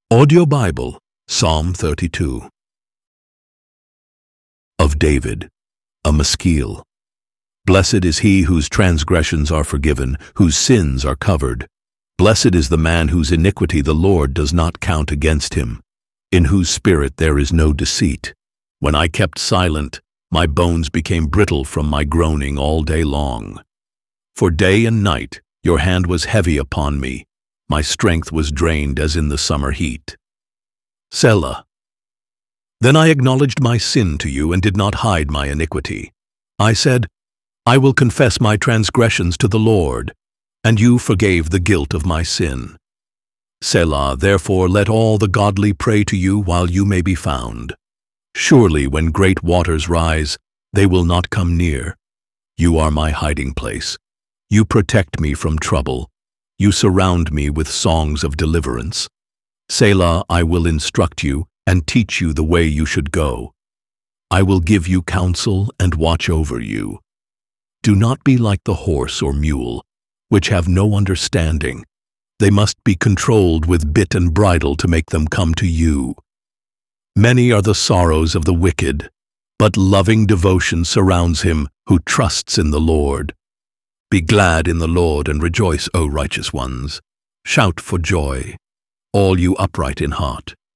Audio Bible, Psalm 32. Of David, a Maskil. Blessed is he whose transgressions are forgiven, whose sins are covered. Blessed is the man whose iniquity the Lord does not count against him, in whose spirit there is no deceit. When I kept silent, my bones became brittle from my groaning all day long. For day and night your hand was heavy upon me. My strength was drained as in the summer heat. Selah. Then I acknowledged my sin to you and did not hide my iniquity. I said, I will confess my transgressions to the Lord, and you forgave the guilt of my sin. Selah, therefore let all the godly pray to you while you may be found. Surely when great waters rise, they will not come near. You are my hiding place. You protect me from trouble. You surround me with songs of deliverance. Selah, I will instruct you and teach you the way you should go. I will give you counsel and watch over you. Do not be like the horse or mule, which have no understanding. They must be controlled with bit and bridle to make them come to you. Many are the sorrows of the wicked, but loving devotion surrounds him who trusts in the Lord. Be glad in the Lord and rejoice, O righteous ones. Shout for joy, all you upright in heart.